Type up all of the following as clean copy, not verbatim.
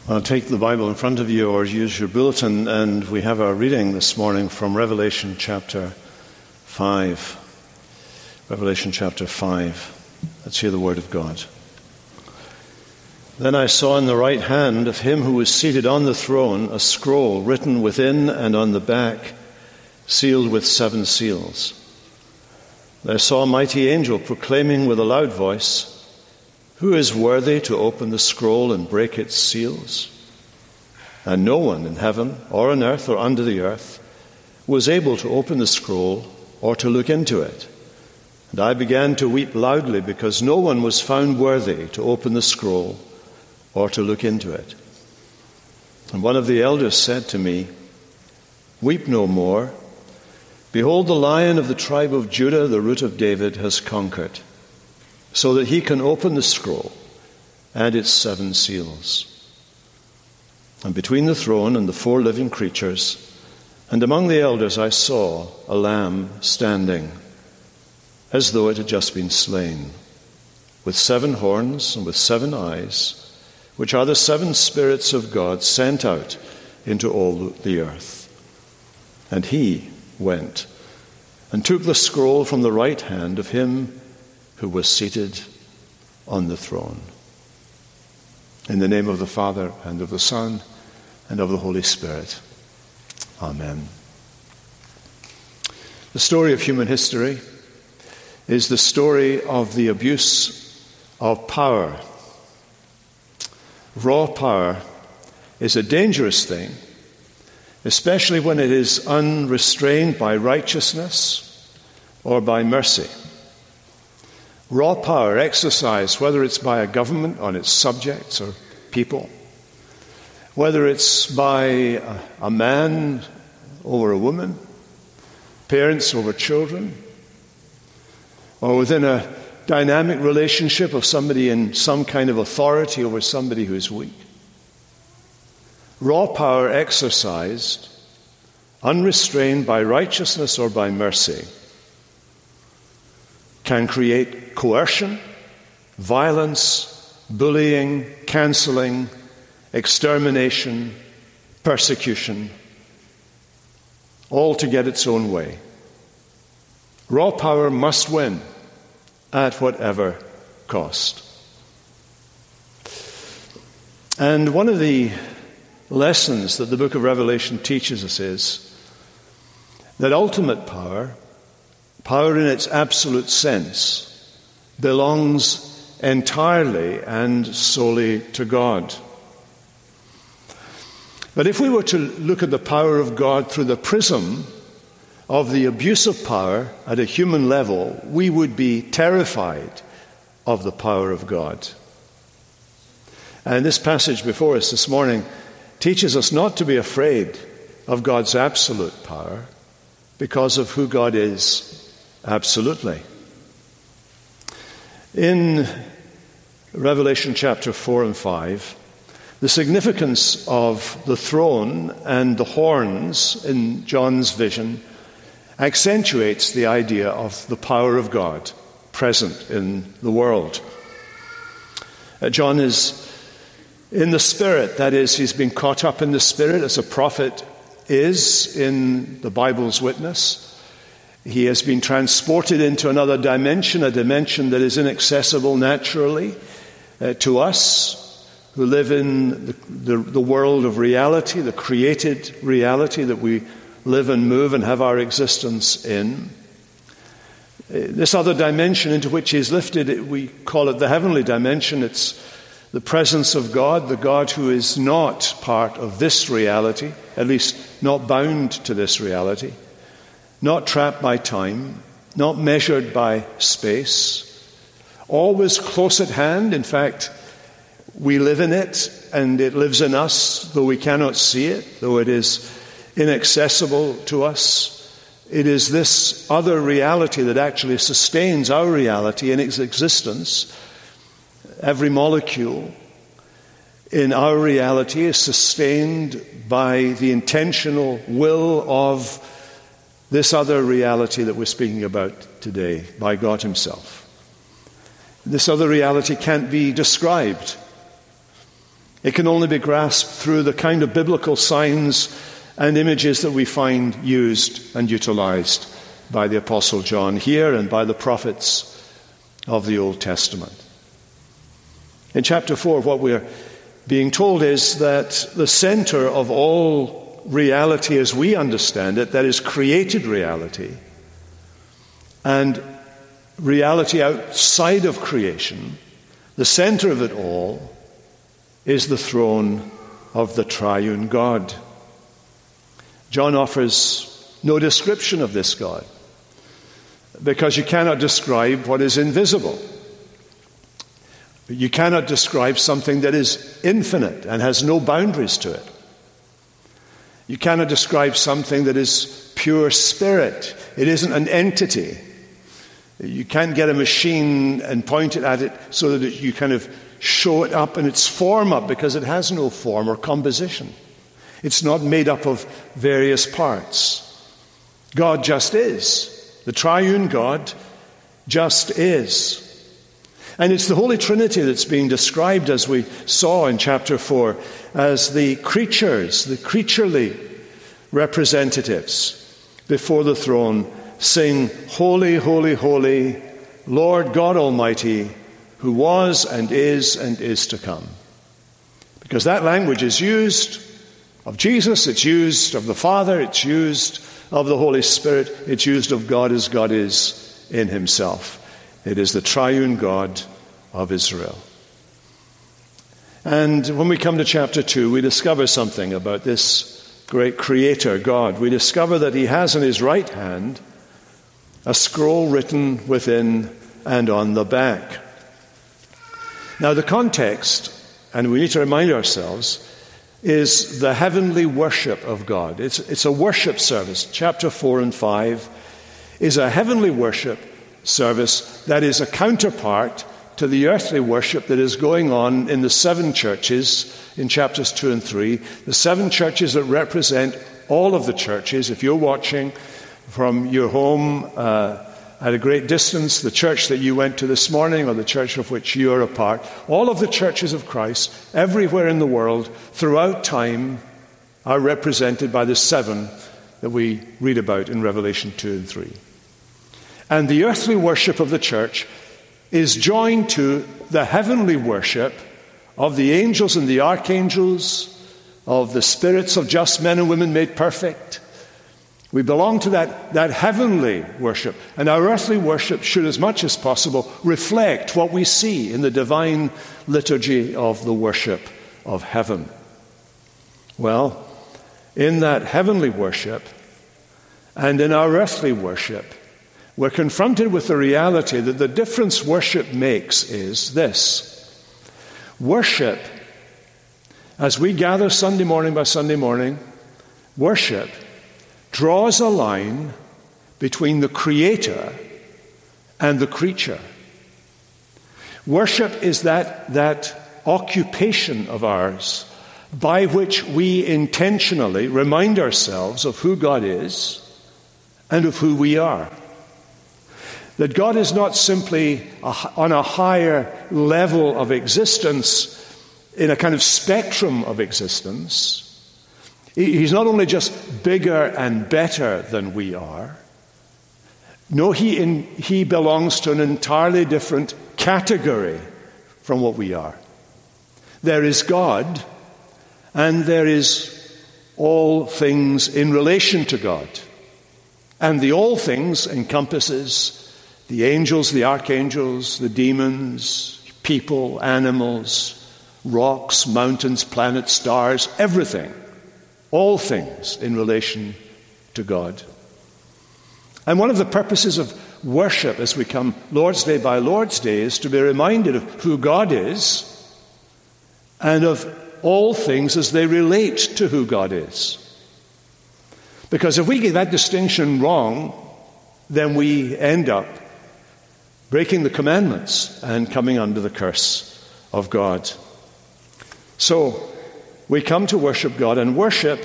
Well, take the Bible in front of you or use your bulletin, and we have our reading this morning from Revelation chapter 5. Revelation chapter 5. Let's hear the word of God. Then I saw in the right hand of him who was seated on the throne a scroll written within and on the back, sealed with 7 seals. And I saw a mighty angel proclaiming with a loud voice, "Who is worthy to open the scroll and break its seals?" And no one in heaven or on earth or under the earth was able to open the scroll or to look into it. And I began to weep loudly because no one was found worthy to open the scroll or to look into it. And one of the elders said to me, "Weep no more. Behold, the Lion of the tribe of Judah, the Root of David, has conquered, so that he can open the scroll and its 7 seals." And between the throne and the 4 living creatures, and among the elders, I saw a lamb standing, as though it had just been slain, with 7 horns and with 7 eyes, which are the 7 spirits of God sent out into all the earth. And he went and took the scroll from the right hand of him who was seated on the throne. In the name of the Father, and of the Son, and of the Holy Spirit. Amen. The story of human history is the story of the abuse of power. Raw power is a dangerous thing, especially when it is unrestrained by righteousness or by mercy. Raw power exercised, whether it's by a government on its subjects or people, whether it's by a man over a woman, parents over children, or within a dynamic relationship of somebody in some kind of authority over somebody who is weak. Raw power exercised, unrestrained by righteousness or by mercy, can create coercion, violence, bullying, cancelling, extermination, persecution, all to get its own way. Raw power must win at whatever cost. And one of the lessons that the book of Revelation teaches us is that ultimate power in its absolute sense, belongs entirely and solely to God. But if we were to look at the power of God through the prism of the abuse of power at a human level, we would be terrified of the power of God. And this passage before us this morning teaches us not to be afraid of God's absolute power because of who God is absolutely. In Revelation chapter 4 and 5, the significance of the throne and the horns in John's vision accentuates the idea of the power of God present in the world. John is in the Spirit, that is, he's been caught up in the Spirit as a prophet is in the Bible's witness. He has been transported into another dimension, a dimension that is inaccessible naturally to us who live in the world of reality, the created reality that we live and move and have our existence in. This other dimension into which he is lifted, we call it the heavenly dimension. It's the presence of God, the God who is not part of this reality, at least not bound to this reality, not trapped by time, not measured by space, always close at hand. In fact, we live in it and it lives in us, though we cannot see it, though it is inaccessible to us. It is this other reality that actually sustains our reality in its existence. Every molecule in our reality is sustained by the intentional will of this other reality that we're speaking about today, by God Himself. This other reality can't be described. It can only be grasped through the kind of biblical signs and images that we find used and utilized by the Apostle John here and by the prophets of the Old Testament. In chapter 4, what we're being told is that the center of all reality as we understand it, that is created reality, and reality outside of creation, the center of it all is the throne of the triune God. John offers no description of this God, because you cannot describe what is invisible. You cannot describe something that is infinite and has no boundaries to it. You cannot describe something that is pure spirit. It isn't an entity. You can't get a machine and point it at it so that you kind of show it up in its form up, because it has no form or composition. It's not made up of various parts. God just is. The triune God just is. And it's the Holy Trinity that's being described, as we saw in chapter 4, as the creatures, the creaturely representatives before the throne sing, "Holy, holy, holy, Lord God Almighty, who was and is to come." Because that language is used of Jesus, it's used of the Father, it's used of the Holy Spirit, it's used of God as God is in himself. It is the triune God of Israel. And when we come to chapter 2, we discover something about this great creator God. We discover that he has in his right hand a scroll written within and on the back. Now the context, and we need to remind ourselves, is the heavenly worship of God. It's a worship service. Chapter 4 and 5 is a heavenly worship service that is a counterpart to the earthly worship that is going on in the 7 churches in chapters 2 and 3. The 7 churches that represent all of the churches. If you're watching from your home at a great distance, the church that you went to this morning or the church of which you're a part, all of the churches of Christ everywhere in the world throughout time are represented by the 7 that we read about in Revelation 2 and 3. And the earthly worship of the church is joined to the heavenly worship of the angels and the archangels, of the spirits of just men and women made perfect. We belong to that heavenly worship. And our earthly worship should, as much as possible, reflect what we see in the divine liturgy of the worship of heaven. Well, in that heavenly worship and in our earthly worship, we're confronted with the reality that the difference worship makes is this. Worship, as we gather Sunday morning by Sunday morning, worship draws a line between the Creator and the creature. Worship is that occupation of ours by which we intentionally remind ourselves of who God is and of who we are. That God is not simply on a higher level of existence, in a kind of spectrum of existence. He's not only just bigger and better than we are. No, he belongs to an entirely different category from what we are. There is God, and there is all things in relation to God. And the all things encompasses the angels, the archangels, the demons, people, animals, rocks, mountains, planets, stars, everything. All things in relation to God. And one of the purposes of worship as we come Lord's Day by Lord's Day is to be reminded of who God is and of all things as they relate to who God is. Because if we get that distinction wrong, then we end up breaking the commandments and coming under the curse of God. So we come to worship God, and worship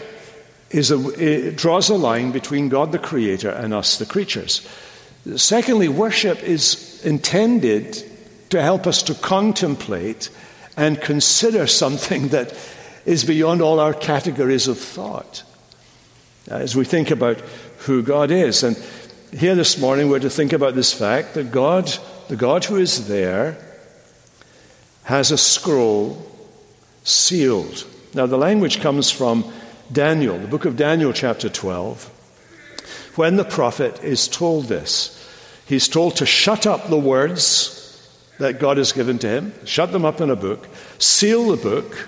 it draws a line between God the Creator and us the creatures. Secondly, worship is intended to help us to contemplate and consider something that is beyond all our categories of thought as we think about who God is. And here this morning we're to think about this fact that God, the God who is there, has a scroll sealed. Now the language comes from Daniel, the book of Daniel chapter 12. When the prophet is told this, he's told to shut up the words that God has given to him, shut them up in a book, seal the book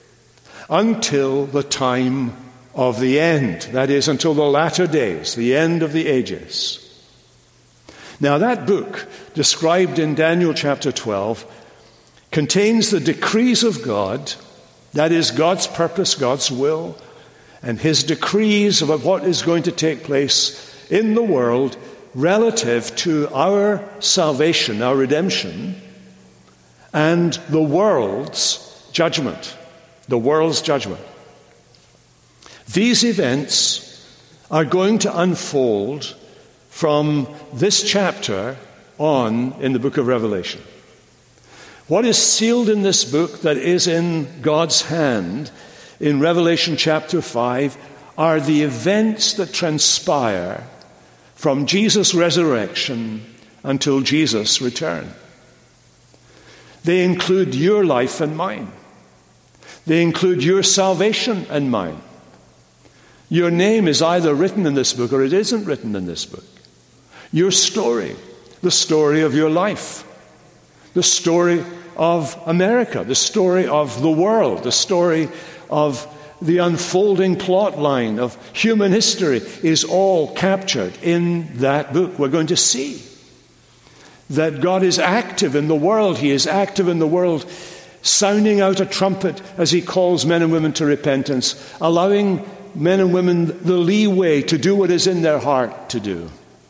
until the time of the end. That is, until the latter days, the end of the ages. Now that book, described in Daniel chapter 12, contains the decrees of God, that is, God's purpose, God's will, and his decrees about what is going to take place in the world relative to our salvation, our redemption, and the world's judgment. The world's judgment. These events are going to unfold from this chapter on in the book of Revelation. What is sealed in this book that is in God's hand in Revelation chapter 5 are the events that transpire from Jesus' resurrection until Jesus' return. They include your life and mine. They include your salvation and mine. Your name is either written in this book or it isn't written in this book. Your story, the story of your life, the story of America, the story of the world, the story of the unfolding plot line of human history is all captured in that book. We're going to see that God is active in the world. He is active in the world, sounding out a trumpet as he calls men and women to repentance, allowing men and women the leeway to do what is in their heart to do.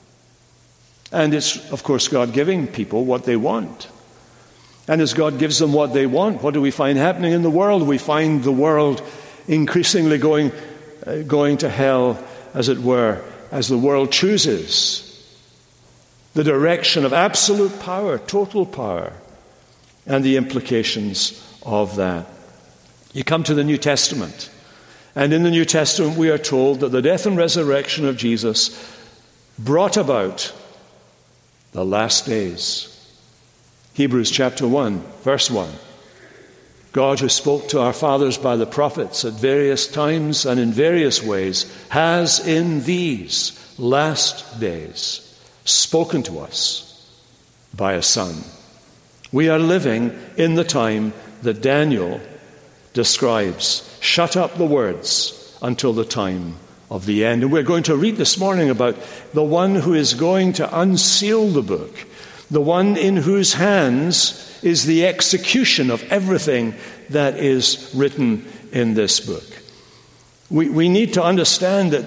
And it's, of course, God giving people what they want. And as God gives them what they want, what do we find happening in the world? We find the world increasingly going to hell, as it were, as the world chooses the direction of absolute power, total power, and the implications of that. You come to the New Testament, and in the New Testament we are told that the death and resurrection of Jesus brought about the last days. Hebrews chapter 1, verse 1. God, who spoke to our fathers by the prophets at various times and in various ways, has in these last days spoken to us by a Son. We are living in the time that Daniel describes. Shut up the words until the time of the end. And we're going to read this morning about the one who is going to unseal the book, the one in whose hands is the execution of everything that is written in this book. We need to understand that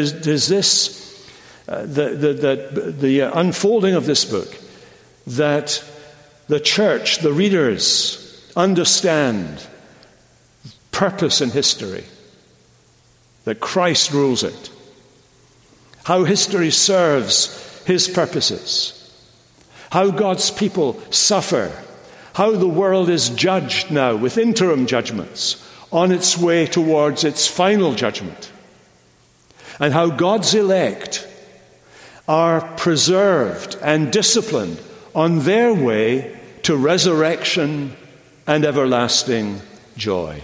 the unfolding of this book, that the church, the readers, understand purpose in history, that Christ rules it, how history serves his purposes, how God's people suffer, how the world is judged now with interim judgments on its way towards its final judgment, and how God's elect are preserved and disciplined on their way to resurrection and everlasting joy.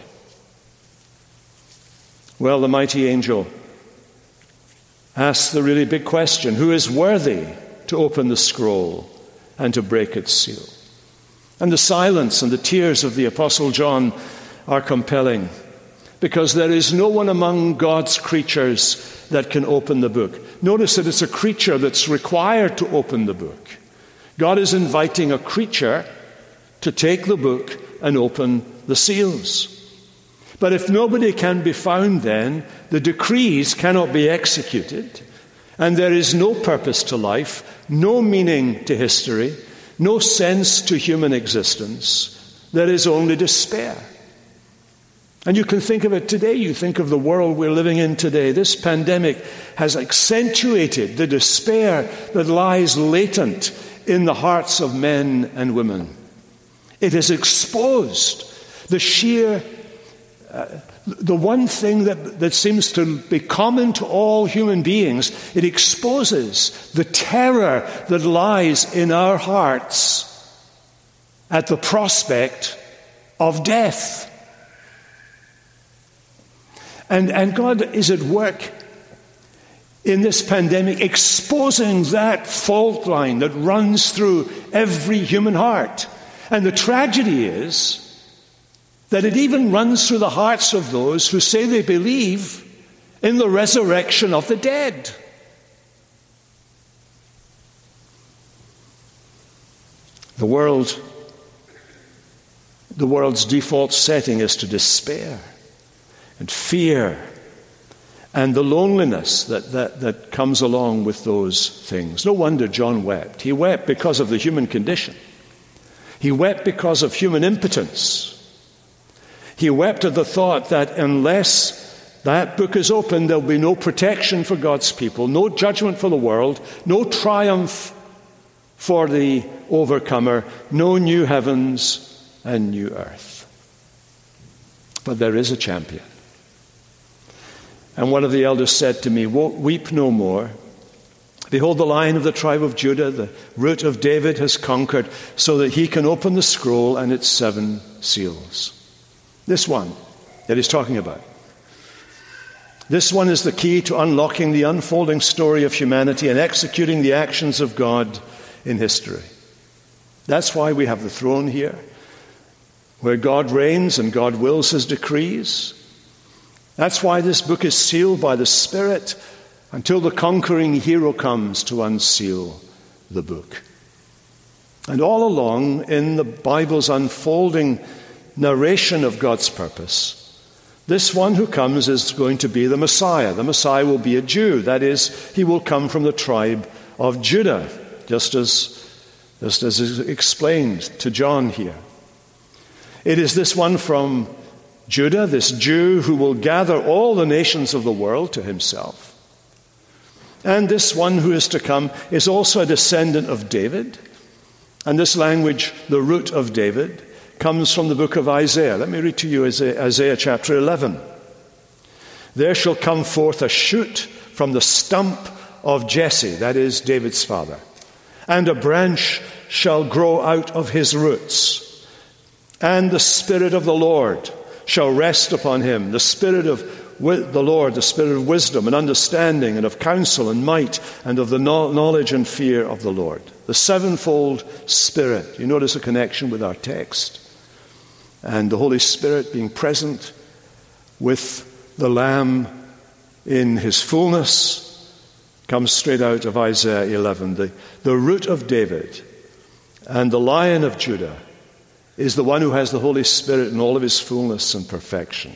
Well, the mighty angel asks the really big question: who is worthy to open the scroll and to break its seal? And the silence and the tears of the Apostle John are compelling, because there is no one among God's creatures that can open the book. Notice that it's a creature that's required to open the book. God is inviting a creature to take the book and open the seals. But if nobody can be found, then the decrees cannot be executed, and there is no purpose to life, no meaning to history, no sense to human existence. There is only despair. And you can think of it today. You think of the world we're living in today. This pandemic has accentuated the despair that lies latent in the hearts of men and women. It has exposed The sheer, the one thing that seems to be common to all human beings, it exposes the terror that lies in our hearts at the prospect of death. And God is at work in this pandemic, exposing that fault line that runs through every human heart. And the tragedy is that it even runs through the hearts of those who say they believe in the resurrection of the dead. The world's default setting is to despair and fear and the loneliness that comes along with those things. No wonder John wept. He wept because of the human condition. He wept because of human impotence. He wept at the thought that unless that book is opened, there'll be no protection for God's people, no judgment for the world, no triumph for the overcomer, no new heavens and new earth. But there is a champion. And one of the elders said to me, "Weep no more. Behold, the Lion of the tribe of Judah, the root of David, has conquered, so that he can open the scroll and its 7 seals." This one that he's talking about. This one is the key to unlocking the unfolding story of humanity and executing the actions of God in history. That's why we have the throne here, where God reigns and God wills his decrees. That's why this book is sealed by the Spirit until the conquering hero comes to unseal the book. And all along in the Bible's unfolding narration of God's purpose, this one who comes is going to be the Messiah. The Messiah will be a Jew. That is, he will come from the tribe of Judah, just as is explained to John here. It is this one from Judah, this Jew who will gather all the nations of the world to himself. And this one who is to come is also a descendant of David. And this language, the root of David, comes from the book of Isaiah. Let me read to you Isaiah chapter 11. "There shall come forth a shoot from the stump of Jesse," that is David's father, "and a branch shall grow out of his roots. And the Spirit of the Lord shall rest upon him, the Spirit of the Lord, the Spirit of wisdom and understanding and of counsel and might and of the knowledge and fear of the Lord." The sevenfold Spirit. You notice a connection with our text. And the Holy Spirit being present with the Lamb in his fullness comes straight out of Isaiah 11. The root of David and the Lion of Judah is the one who has the Holy Spirit in all of his fullness and perfection.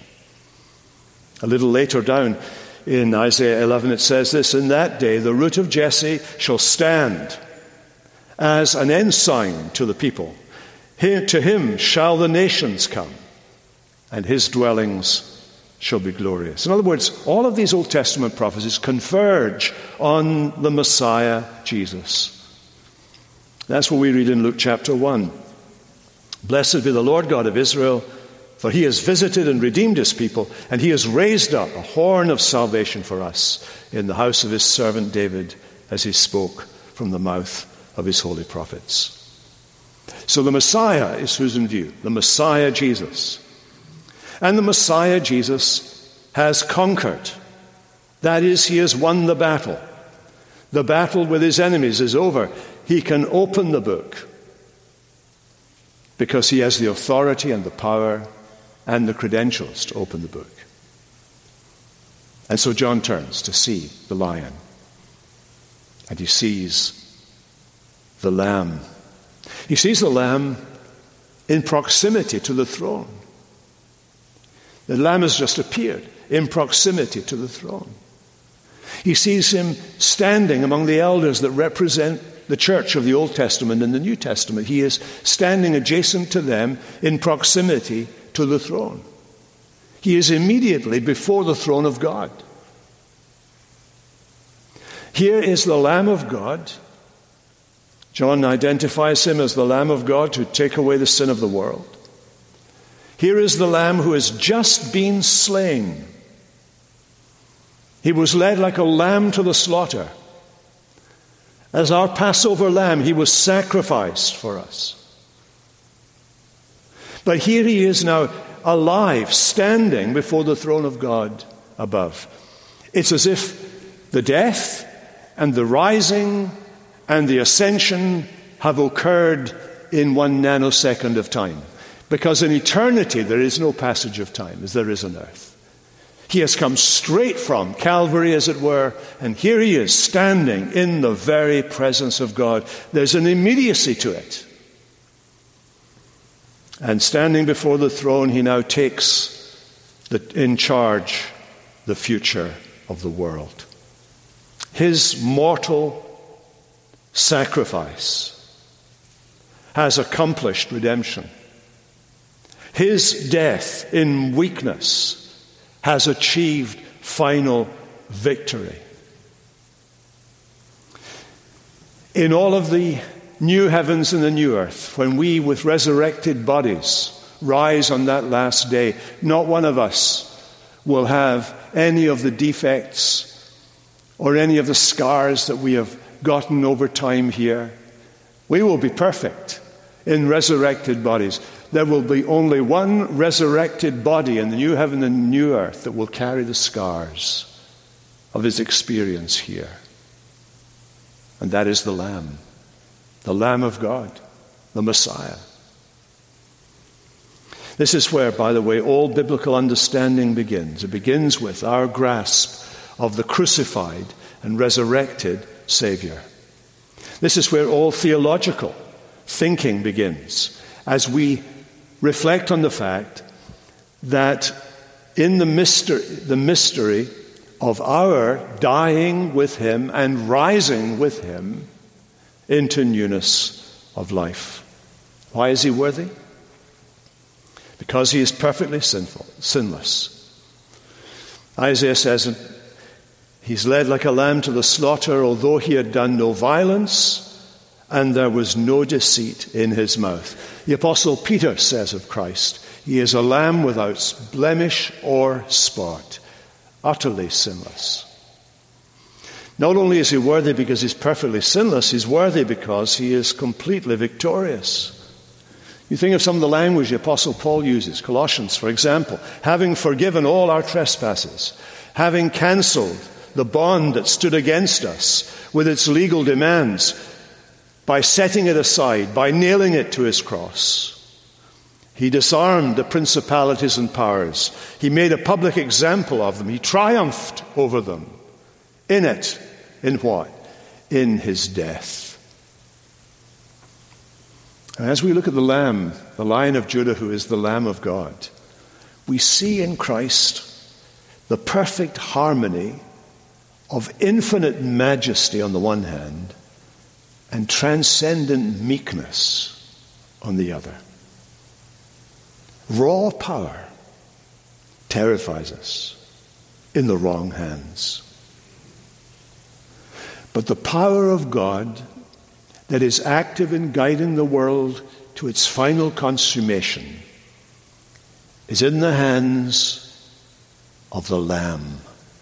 A little later down in Isaiah 11 it says this, "In that day the root of Jesse shall stand as an ensign to the people. To him shall the nations come, and his dwellings shall be glorious." In other words, all of these Old Testament prophecies converge on the Messiah, Jesus. That's what we read in Luke chapter 1. "Blessed be the Lord God of Israel, for he has visited and redeemed his people, and he has raised up a horn of salvation for us in the house of his servant David, as he spoke from the mouth of his holy prophets." So the Messiah is who's in view, the Messiah Jesus. And the Messiah Jesus has conquered. That is, he has won the battle. The battle with his enemies is over. He can open the book because he has the authority and the power and the credentials to open the book. And so John turns to see the lion, and he sees the Lamb. He sees the Lamb in proximity to the throne. The Lamb has just appeared in proximity to the throne. He sees him standing among the elders that represent the church of the Old Testament and the New Testament. He is standing adjacent to them in proximity to the throne. He is immediately before the throne of God. Here is the Lamb of God. John identifies him as the Lamb of God to take away the sin of the world. Here is the Lamb who has just been slain. He was led like a lamb to the slaughter. As our Passover lamb, he was sacrificed for us. But here he is now alive, standing before the throne of God above. It's as if the death and the rising and the ascension have occurred in 1 nanosecond of time. Because in eternity there is no passage of time as there is on earth. He has come straight from Calvary, as it were, and here he is standing in the very presence of God. There's an immediacy to it. And standing before the throne, he now takes in charge the future of the world. His mortal sacrifice has accomplished redemption. His death in weakness has achieved final victory. In all of the new heavens and the new earth, when we with resurrected bodies rise on that last day, not one of us will have any of the defects or any of the scars that we have gotten over time here. We will be perfect in resurrected bodies. There will be only one resurrected body in the new heaven and new earth that will carry the scars of his experience here. And that is the Lamb of God, the Messiah. This is where, by the way, all biblical understanding begins. It begins with our grasp of the crucified and resurrected Savior. This is where all theological thinking begins, as we reflect on the fact that in the mystery of our dying with him and rising with him into newness of life. Why is he worthy? Because he is perfectly sinless. Isaiah says, he's led like a lamb to the slaughter, although he had done no violence, and there was no deceit in his mouth. The Apostle Peter says of Christ, he is a lamb without blemish or spot, utterly sinless. Not only is he worthy because he's perfectly sinless, he's worthy because he is completely victorious. You think of some of the language the Apostle Paul uses, Colossians, for example, having forgiven all our trespasses, having cancelled the bond that stood against us with its legal demands, by setting it aside, by nailing it to his cross. He disarmed the principalities and powers. He made a public example of them. He triumphed over them. In it. In what? In his death. And as we look at the Lamb, the Lion of Judah, who is the Lamb of God, we see in Christ the perfect harmony of infinite majesty on the one hand and transcendent meekness on the other. Raw power terrifies us in the wrong hands. But the power of God that is active in guiding the world to its final consummation is in the hands of the Lamb,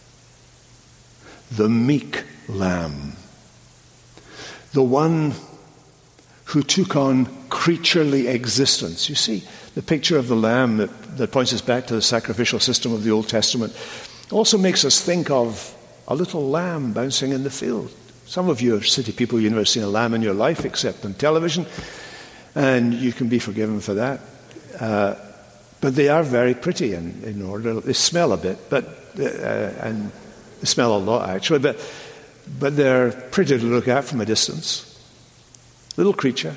the meek Lamb, the one who took on creaturely existence. You see, the picture of the lamb that points us back to the sacrificial system of the Old Testament also makes us think of a little lamb bouncing in the field. Some of you are city people, you've never seen a lamb in your life except on television, and you can be forgiven for that. But they are very pretty in order. They smell a bit, and they smell a lot actually, but they're pretty to look at from a distance. Little creature.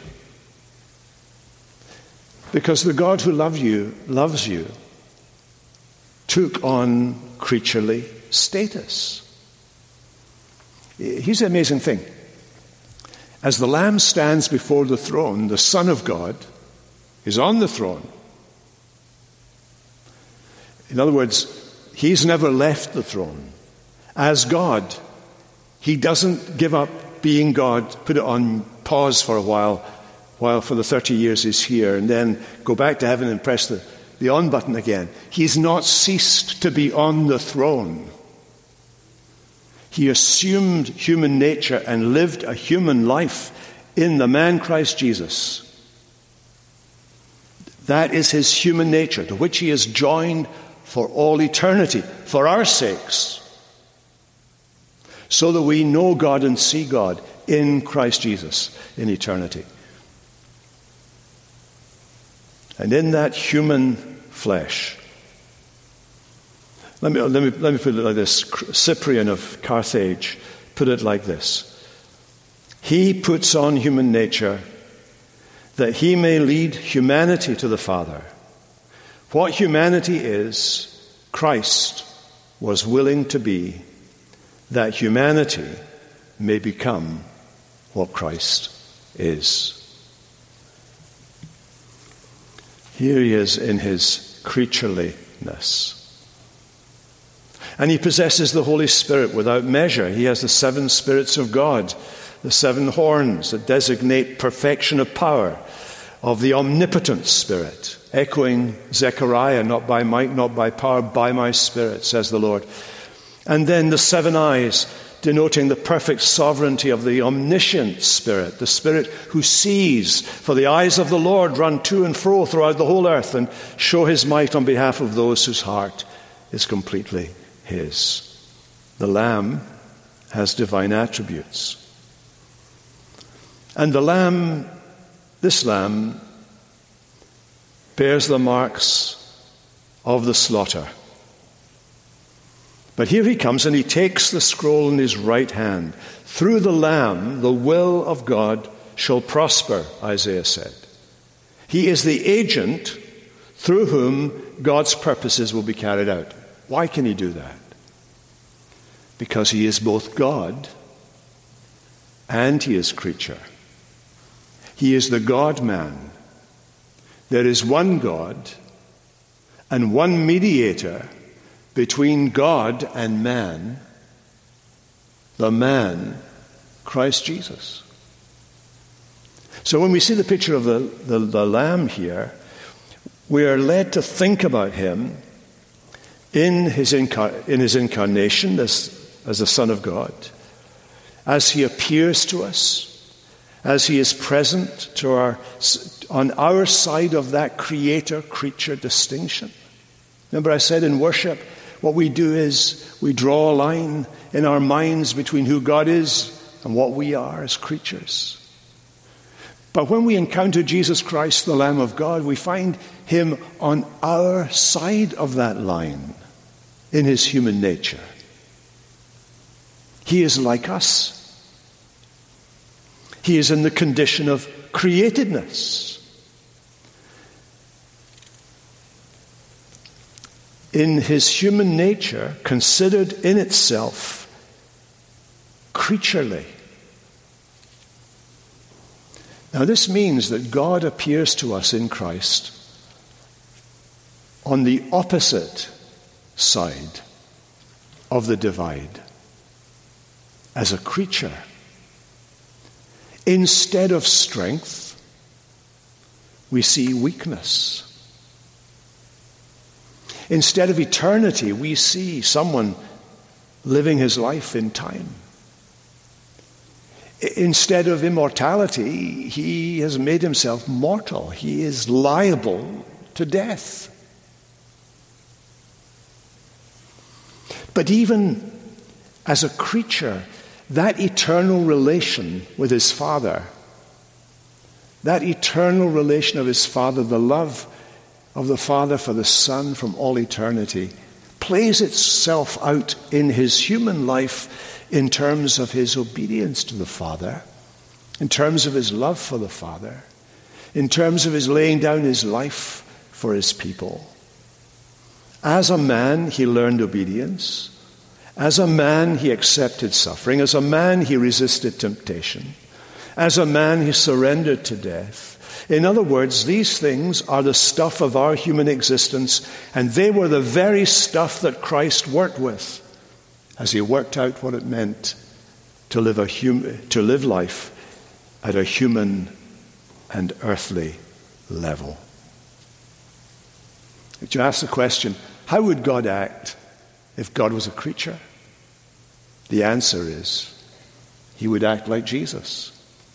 Because the God who loves you, took on creaturely status. Here's the amazing thing. As the Lamb stands before the throne, the Son of God is on the throne. In other words, he's never left the throne. As God, he doesn't give up being God, put it on pause for a while for the 30 years he's here, and then go back to heaven and press the the on button again. He's not ceased to be on the throne. He assumed human nature and lived a human life in the man Christ Jesus. That is his human nature, to which he is joined for all eternity, for our sakes, so that we know God and see God in Christ Jesus in eternity. And in that human flesh, let me put it like this. Cyprian of Carthage put it like this. He puts on human nature that he may lead humanity to the Father. What humanity is, Christ was willing to be, that humanity may become what Christ is. Here he is in his creatureliness. And he possesses the Holy Spirit without measure. He has the 7 spirits of God, the 7 horns that designate perfection of power of the omnipotent Spirit, echoing Zechariah, not by might, not by power, by my Spirit, says the Lord. And then the 7 eyes, denoting the perfect sovereignty of the omniscient Spirit, the Spirit who sees, for the eyes of the Lord run to and fro throughout the whole earth and show his might on behalf of those whose heart is completely his. The Lamb has divine attributes. And the Lamb, this Lamb, bears the marks of the slaughter. But here he comes and he takes the scroll in his right hand. Through the Lamb, the will of God shall prosper, Isaiah said. He is the agent through whom God's purposes will be carried out. Why can he do that? Because he is both God and he is creature. He is the God-man. There is one God and one mediator between God and man, the man, Christ Jesus. So when we see the picture of the Lamb here, we are led to think about him in his incarnation as the Son of God, as he appears to us, as he is present to on our side of that creator-creature distinction. Remember I said in worship, what we do is we draw a line in our minds between who God is and what we are as creatures. But when we encounter Jesus Christ, the Lamb of God, we find him on our side of that line in his human nature. He is like us. He is in the condition of createdness. In his human nature, considered in itself creaturely. Now this means that God appears to us in Christ on the opposite side of the divide, as a creature. Instead of strength, we see weakness. Instead of eternity, we see someone living his life in time. Instead of immortality, he has made himself mortal. He is liable to death. But even as a creature, that eternal relation with his Father, that eternal relation of his Father, the love of the Father for the Son from all eternity, plays itself out in his human life in terms of his obedience to the Father, in terms of his love for the Father, in terms of his laying down his life for his people. As a man, he learned obedience. As a man, he accepted suffering. As a man, he resisted temptation. As a man, he surrendered to death. In other words, these things are the stuff of our human existence, and they were the very stuff that Christ worked with as he worked out what it meant to live life at a human and earthly level. But you ask the question, how would God act if God was a creature? The answer is, he would act like Jesus.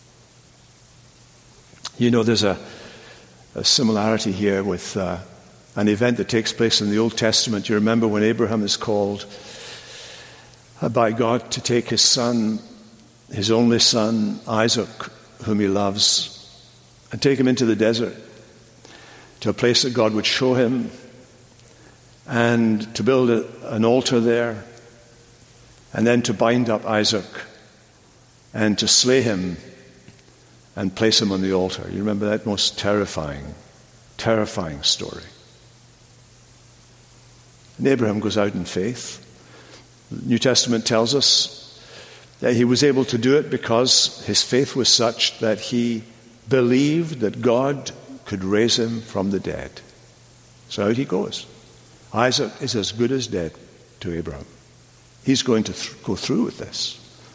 You know, there's a similarity here with an event that takes place in the Old Testament. You remember when Abraham is called by God to take his son, his only son, Isaac, whom he loves, and take him into the desert to a place that God would show him, and to build an altar there, and then to bind up Isaac and to slay him and place him on the altar. You remember that most terrifying story. And Abraham goes out in faith. The New Testament tells us that he was able to do it because his faith was such that he believed that God could raise him from the dead. So out he goes. Isaac is as good as dead to Abraham. He's going to go through with this.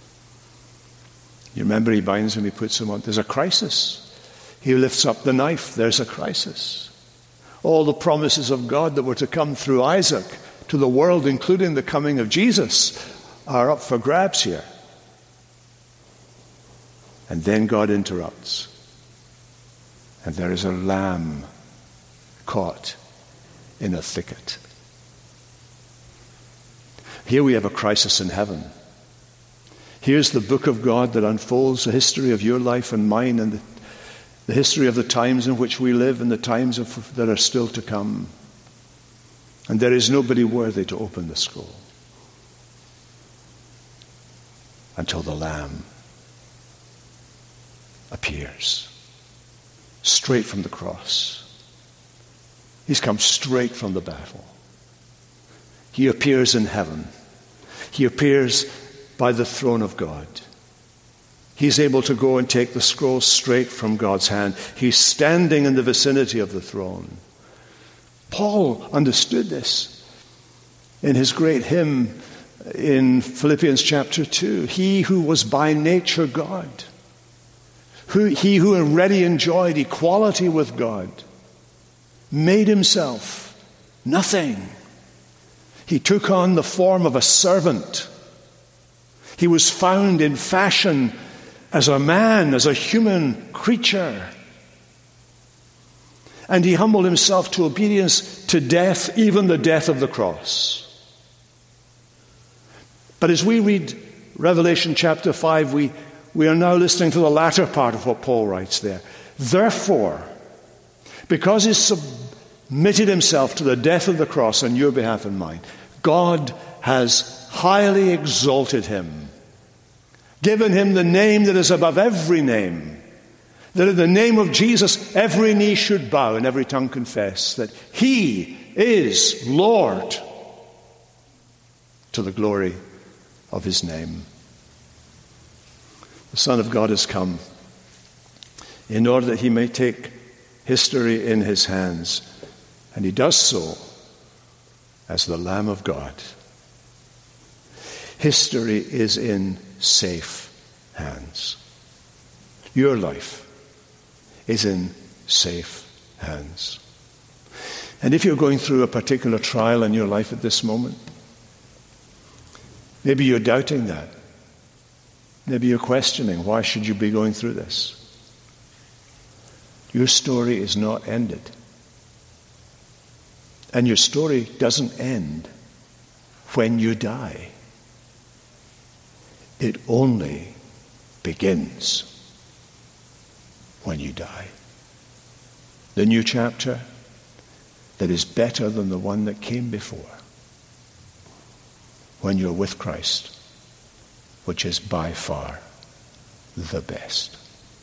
You remember he binds him, he puts him on. There's a crisis. He lifts up the knife. There's a crisis. All the promises of God that were to come through Isaac to the world, including the coming of Jesus, are up for grabs here. And then God interrupts. And there is a lamb caught in a thicket. Here we have a crisis in heaven. Here's the book of God that unfolds the history of your life and mine, and the history of the times in which we live and the times that are still to come. And there is nobody worthy to open the scroll until the Lamb appears straight from the cross. He's come straight from the battle. He appears in heaven. He appears by the throne of God. He's able to go and take the scroll straight from God's hand. He's standing in the vicinity of the throne. Paul understood this in his great hymn in Philippians chapter 2. He who was by nature God, he who already enjoyed equality with God, made himself nothing. He took on the form of a servant. He was found in fashion as a man, as a human creature. And he humbled himself to obedience to death, even the death of the cross. But as we read Revelation chapter 5, we are now listening to the latter part of what Paul writes there. Therefore, because he submitted himself to the death of the cross on your behalf and mine, God has highly exalted him, given him the name that is above every name, that in the name of Jesus every knee should bow and every tongue confess that he is Lord, to the glory of his name. The Son of God has come in order that he may take history in his hands, and he does so as the Lamb of God. History is in safe hands. Your life is in safe hands. And if you're going through a particular trial in your life at this moment, maybe you're doubting that. Maybe you're questioning, why should you be going through this? Your story is not ended. And your story doesn't end when you die. It only begins when you die. The new chapter that is better than the one that came before. When you're with Christ, which is by far the best.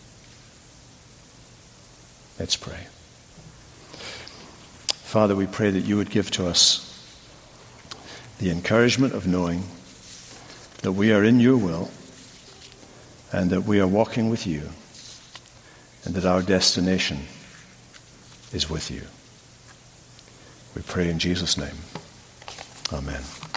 Let's pray. Father, we pray that you would give to us the encouragement of knowing that we are in your will and that we are walking with you and that our destination is with you. We pray in Jesus' name. Amen.